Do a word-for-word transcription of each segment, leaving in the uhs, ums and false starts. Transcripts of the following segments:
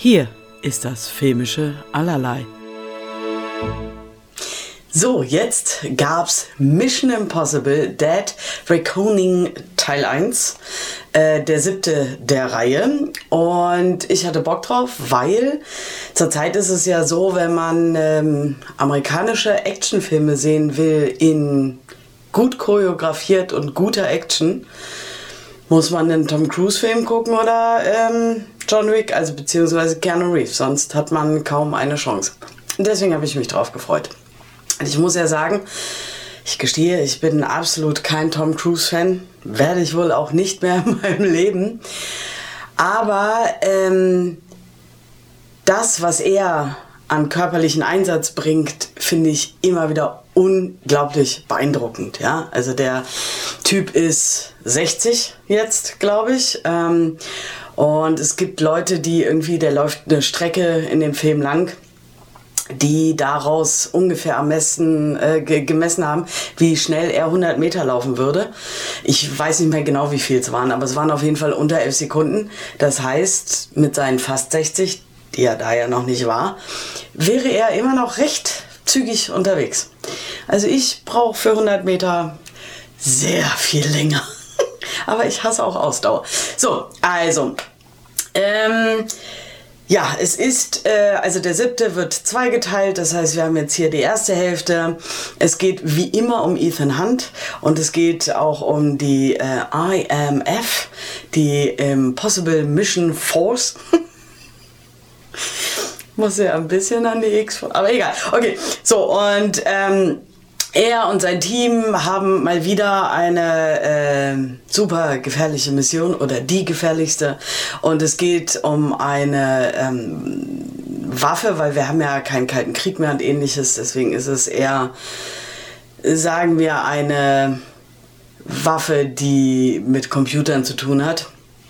Hier ist das filmische Allerlei. So, jetzt gab's Mission Impossible Dead Reckoning Teil eins, äh, der siebte der Reihe. Und ich hatte Bock drauf, weil zurzeit ist es ja so, wenn man ähm, amerikanische Actionfilme sehen will in gut choreografiert und guter Action, muss man einen Tom Cruise Film gucken oder ähm, John Wick, also beziehungsweise Keanu Reeves, sonst hat man kaum eine Chance. Und deswegen habe ich mich drauf gefreut. Und ich muss ja sagen, ich gestehe, ich bin absolut kein Tom Cruise Fan, werde ich wohl auch nicht mehr in meinem Leben. Aber ähm, das, was er an körperlichen Einsatz bringt, finde ich immer wieder unglaublich beeindruckend. Ja? Also der Typ ist sechzig jetzt, glaube ich. Ähm, und es gibt Leute, die irgendwie, der läuft eine Strecke in dem Film lang, die daraus ungefähr am besten äh, ge- gemessen haben, wie schnell er hundert Meter laufen würde. Ich weiß nicht mehr genau, wie viel es waren, aber es waren auf jeden Fall unter elf Sekunden. Das heißt, mit seinen fast sechzig, die er da ja noch nicht war, wäre er immer noch recht zügig unterwegs. Also ich brauche für hundert Meter sehr viel länger. Aber ich hasse auch Ausdauer. So, also, ähm, ja, es ist, äh, also der siebte wird zweigeteilt, das heißt, wir haben jetzt hier die erste Hälfte. Es geht wie immer um Ethan Hunt und es geht auch um die äh, I M F, die Impossible Mission Force. Muss ja ein bisschen an die X, aber egal. Okay, so und ähm, er und sein Team haben mal wieder eine äh, super gefährliche Mission oder die gefährlichste und es geht um eine ähm, Waffe, weil wir haben ja keinen Kalten Krieg mehr und ähnliches, deswegen ist es eher, sagen wir, eine Waffe, die mit Computern zu tun hat.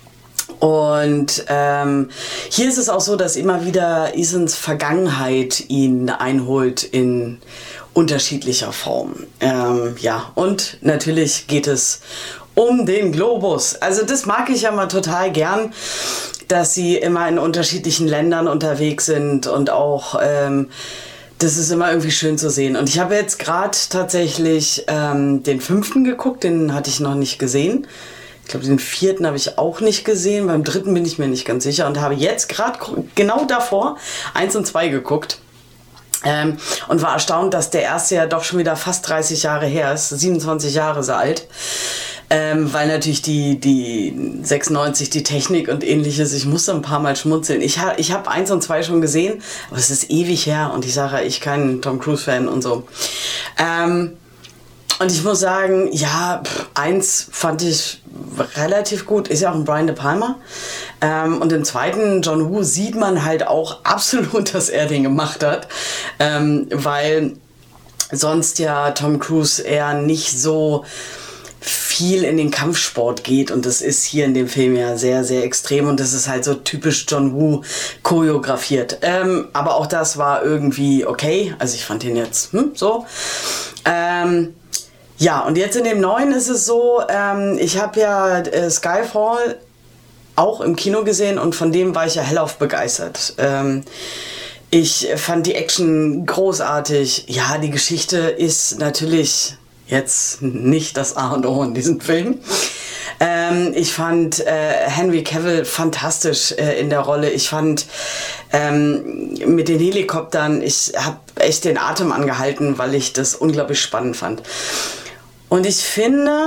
Und ähm, hier ist es auch so, dass immer wieder Ethans Vergangenheit ihn einholt in unterschiedlicher Form. Ähm, ja, und natürlich geht es um den Globus. Also das mag ich ja mal total gern, dass sie immer in unterschiedlichen Ländern unterwegs sind und auch, ähm, das ist immer irgendwie schön zu sehen. Und ich habe jetzt gerade tatsächlich ähm, den fünften geguckt, den hatte ich noch nicht gesehen. Ich glaube, den vierten habe ich auch nicht gesehen. Beim dritten bin ich mir nicht ganz sicher und habe jetzt gerade genau davor eins und zwei geguckt. Ähm, und war erstaunt, dass der erste ja doch schon wieder fast dreißig Jahre her ist. siebenundzwanzig Jahre ist er alt. Ähm, weil natürlich die, die sechsundneunzig, die Technik und ähnliches, ich musste ein paar Mal schmunzeln. Ich, ha, ich habe eins und zwei schon gesehen, aber es ist ewig her und ich sage, ich kein Tom Cruise Fan und so. Ähm, Und ich muss sagen, ja, pff, eins fand ich relativ gut, ist ja auch ein Brian De Palma. Ähm, und im zweiten, John Woo, sieht man halt auch absolut, dass er den gemacht hat. Ähm, weil sonst ja Tom Cruise eher nicht so viel in den Kampfsport geht. Und das ist hier in dem Film ja sehr, sehr extrem. Und das ist halt so typisch John Woo choreografiert. Ähm, aber auch das war irgendwie okay. Also ich fand den jetzt hm, so. Ähm, Ja, und jetzt in dem neuen ist es so, ähm, ich habe ja äh, Skyfall auch im Kino gesehen und von dem war ich ja hellauf begeistert. Ähm, ich fand die Action großartig. Ja, die Geschichte ist natürlich jetzt nicht das A und O in diesem Film. Ähm, ich fand äh, Henry Cavill fantastisch äh, in der Rolle. Ich fand ähm, mit den Helikoptern, ich habe echt den Atem angehalten, weil ich das unglaublich spannend fand. Und ich finde,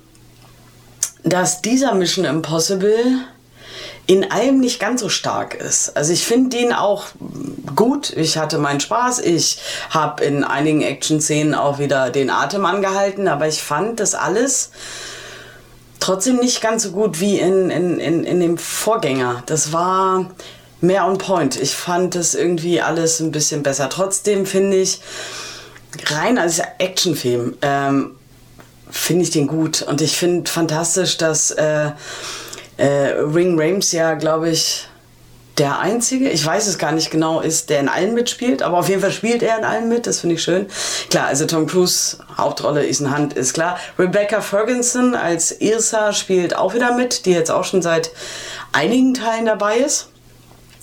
dass dieser Mission Impossible in allem nicht ganz so stark ist. Also ich finde ihn auch gut. Ich hatte meinen Spaß. Ich habe in einigen Action-Szenen auch wieder den Atem angehalten. Aber ich fand das alles trotzdem nicht ganz so gut wie in, in, in, in dem Vorgänger. Das war mehr on point. Ich fand das irgendwie alles ein bisschen besser. Trotzdem finde ich, rein als Actionfilm, ähm, finde ich den gut und ich finde fantastisch, dass äh, äh, Ving Rhames ja, glaube ich, der einzige, ich weiß es gar nicht genau, ist, der in allen mitspielt, aber auf jeden Fall spielt er in allen mit, das finde ich schön. Klar, also Tom Cruise, Hauptrolle, Ethan Hunt, ist klar. Rebecca Ferguson als Ilsa spielt auch wieder mit, die jetzt auch schon seit einigen Teilen dabei ist.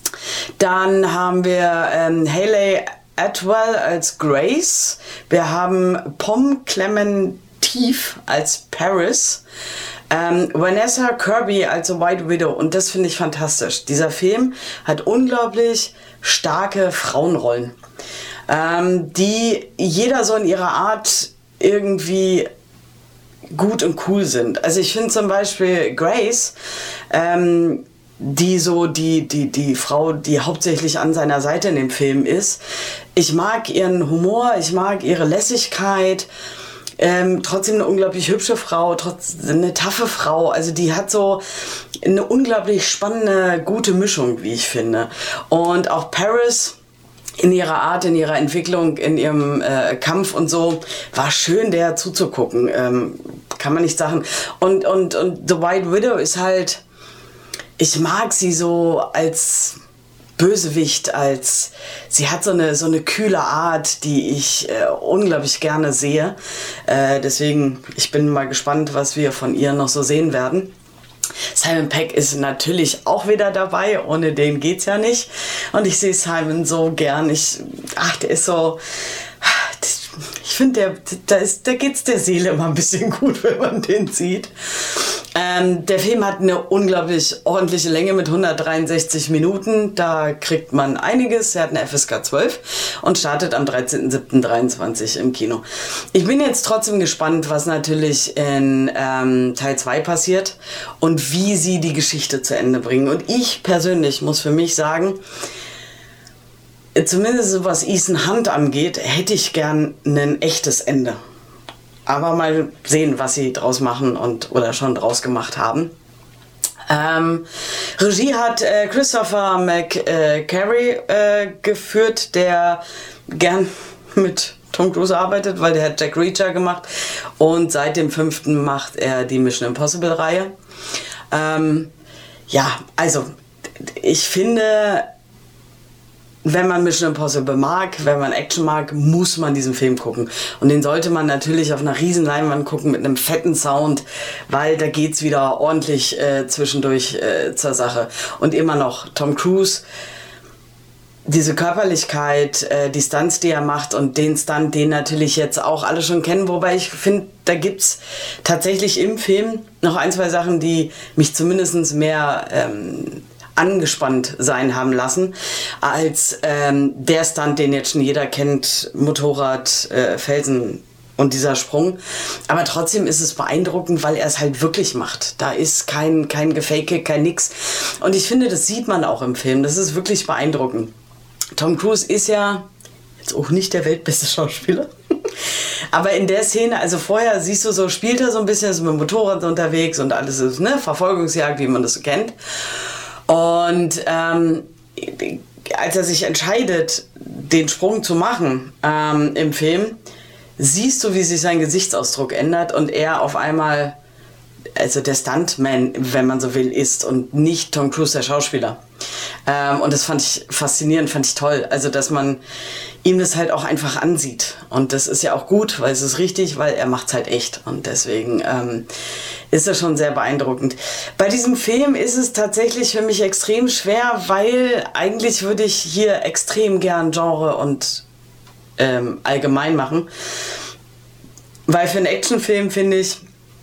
Dann haben wir ähm, Hayley Atwell als Grace. Wir haben Pom Klementif als Paris. Ähm, Vanessa Kirby als The White Widow. Und das finde ich fantastisch. Dieser Film hat unglaublich starke Frauenrollen, ähm, die jeder so in ihrer Art irgendwie gut und cool sind. Also ich finde zum Beispiel Grace, ähm, die so die, die, die Frau, die hauptsächlich an seiner Seite in dem Film ist. Ich mag ihren Humor, ich mag ihre Lässigkeit, ähm, trotzdem eine unglaublich hübsche Frau, trotzdem eine taffe Frau. Also die hat so eine unglaublich spannende, gute Mischung, wie ich finde. Und auch Paris in ihrer Art, in ihrer Entwicklung, in ihrem äh, Kampf und so, war schön, der zuzugucken. Ähm, kann man nicht sagen. Und, und, und The White Widow ist halt, ich mag sie so als Bösewicht, als sie hat so eine, so eine kühle Art, die ich äh, unglaublich gerne sehe. Äh, deswegen, ich bin mal gespannt, was wir von ihr noch so sehen werden. Simon Pegg ist natürlich auch wieder dabei, ohne den geht's ja nicht. Und ich sehe Simon so gern. Ich, ach, der ist so, ich finde, der, da, ist, da geht's der Seele immer ein bisschen gut, wenn man den sieht. Ähm, der Film hat eine unglaublich ordentliche Länge mit hundertdreiundsechzig Minuten. Da kriegt man einiges. Er hat eine F S K zwölf und startet am dreizehnten siebten dreiundzwanzig im Kino. Ich bin jetzt trotzdem gespannt, was natürlich in ähm, Teil zwei passiert und wie sie die Geschichte zu Ende bringen. Und ich persönlich muss für mich sagen, zumindest was Ethan Hunt angeht, hätte ich gern ein echtes Ende. Aber mal sehen, was sie draus machen und oder schon draus gemacht haben. Ähm, Regie hat äh, Christopher McCary äh, geführt, der gern mit Tom Cruise arbeitet, weil der hat Jack Reacher gemacht. Und seit dem fünften macht er die Mission Impossible Reihe. Ähm, ja, also ich finde, wenn man Mission Impossible mag, wenn man Action mag, muss man diesen Film gucken. Und den sollte man natürlich auf einer riesen Leinwand gucken mit einem fetten Sound, weil da geht's wieder ordentlich äh, zwischendurch äh, zur Sache. Und immer noch Tom Cruise, diese Körperlichkeit, äh, die Stunts, die er macht und den Stunt, den natürlich jetzt auch alle schon kennen, wobei ich finde, da gibt's tatsächlich im Film noch ein, zwei Sachen, die mich zumindest mehr ähm, angespannt sein haben lassen, als ähm, der Stunt, den jetzt schon jeder kennt, Motorrad, äh, Felsen und dieser Sprung. Aber trotzdem ist es beeindruckend, weil er es halt wirklich macht. Da ist kein, kein Gefake, kein Nix. Und ich finde, das sieht man auch im Film. Das ist wirklich beeindruckend. Tom Cruise ist ja jetzt auch nicht der weltbeste Schauspieler. Aber in der Szene, also vorher siehst du so, spielt er so ein bisschen, ist mit dem Motorrad unterwegs und alles ist, ne, Verfolgungsjagd, wie man das so kennt. Und ähm, als er sich entscheidet, den Sprung zu machen ähm, im Film, siehst du, wie sich sein Gesichtsausdruck ändert und er auf einmal, also der Stuntman, wenn man so will, ist und nicht Tom Cruise, der Schauspieler. Ähm, und das fand ich faszinierend, fand ich toll. Also, dass man ihm das halt auch einfach ansieht. Und das ist ja auch gut, weil es ist richtig, weil er macht es halt echt. Und deswegen ähm, ist das schon sehr beeindruckend. Bei diesem Film ist es tatsächlich für mich extrem schwer, weil eigentlich würde ich hier extrem gern Genre und ähm, allgemein machen. Weil für einen Actionfilm, finde ich,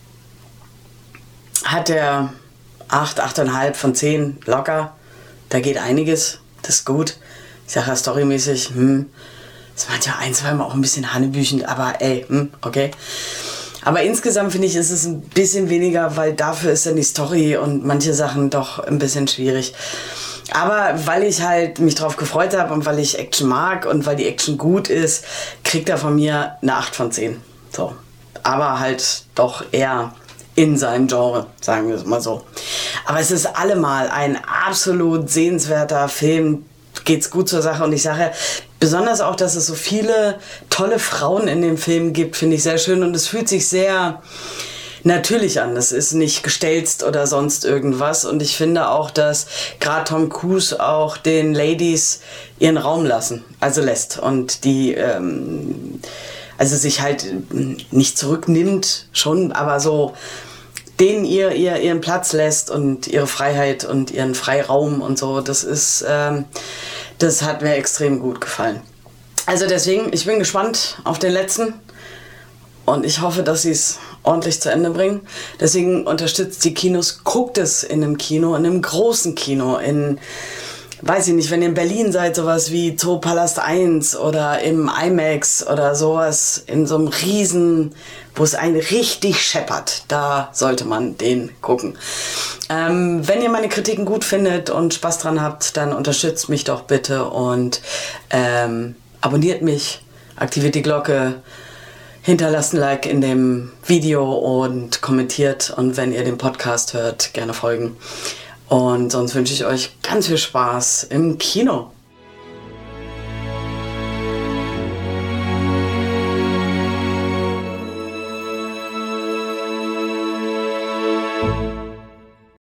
hat er acht, acht Komma fünf von zehn locker. Da geht einiges, das ist gut. Ich sage ja storymäßig, hm, das war ja ein, zweimal auch ein bisschen hanebüchend, aber ey, hm, okay. Aber insgesamt finde ich, ist es ein bisschen weniger, weil dafür ist dann die Story und manche Sachen doch ein bisschen schwierig. Aber weil ich halt mich drauf gefreut habe und weil ich Action mag und weil die Action gut ist, kriegt er von mir eine acht von zehn. So. Aber halt doch eher in seinem Genre, sagen wir es mal so. Aber es ist allemal ein absolut sehenswerter Film, geht's gut zur Sache und ich sage besonders auch, dass es so viele tolle Frauen in dem Film gibt, finde ich sehr schön und es fühlt sich sehr natürlich an. Es ist nicht gestelzt oder sonst irgendwas und ich finde auch, dass gerade Tom Cruise auch den Ladies ihren Raum lassen, also lässt und die ähm, also sich halt nicht zurücknimmt, schon, aber so denen ihr, ihr ihren Platz lässt und ihre Freiheit und ihren Freiraum und so. Das ist, ähm, das hat mir extrem gut gefallen. Also deswegen, ich bin gespannt auf den letzten und ich hoffe, dass sie es ordentlich zu Ende bringen. Deswegen unterstützt die Kinos, guckt es in einem Kino, in einem großen Kino, in, weiß ich nicht, wenn ihr in Berlin seid, sowas wie Zoopalast eins oder im IMAX oder sowas, in so einem riesen, wo es einen richtig scheppert, da sollte man den gucken. Ähm, wenn ihr meine Kritiken gut findet und Spaß dran habt, dann unterstützt mich doch bitte und ähm, abonniert mich, aktiviert die Glocke, hinterlasst ein Like in dem Video und kommentiert und wenn ihr den Podcast hört, gerne folgen. Und sonst wünsche ich euch ganz viel Spaß im Kino.